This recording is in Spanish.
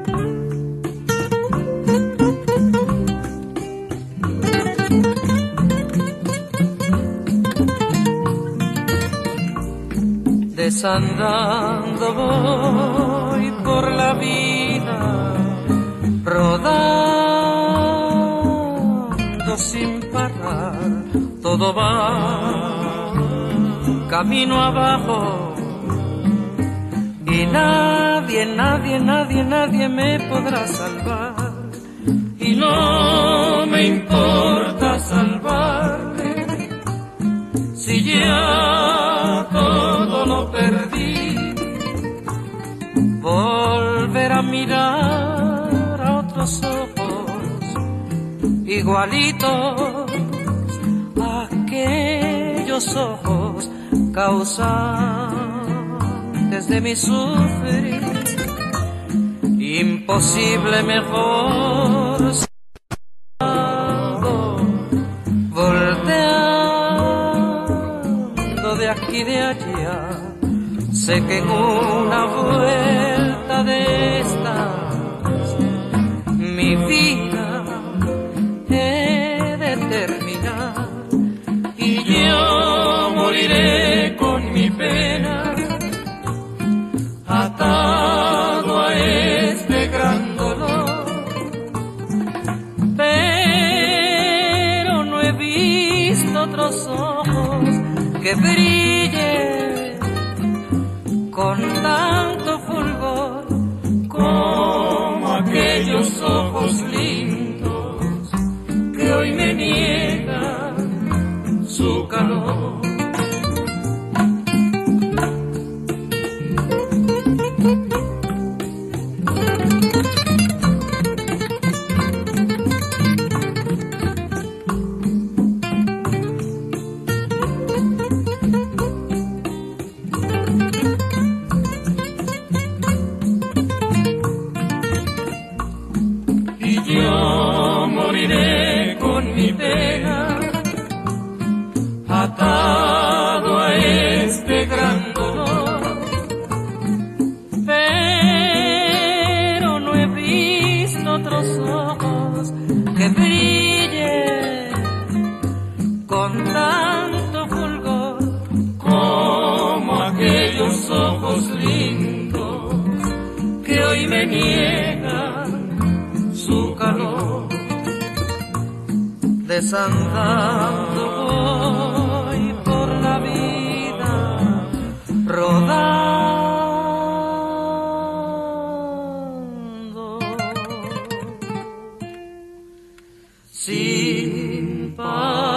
Desandando voy por la vida, rodando sin parar, todo va camino abajo y nadie, nadie, nadie, nadie me podrá salvar. Y no me importa salvarme si ya todo lo perdí. Volver a mirar a otros ojos igualitos a aquellos ojos causantes de mi sufrir. Imposible mejor volteando de aquí de allá. Sé que en una vuelta de estas mi vida he de terminar y yo moriré con mi pena atado a este gran dolor. Pero no he visto otros ojos que brillen con tanto fulgor como aquellos ojos lindos que hoy me niegan su calor. Atado a este gran dolor, pero no he visto otros ojos que brillen con tanto fulgor como aquellos ojos lindos que hoy me niegan su calor. Desandando voy por la vida, rodando sin parar.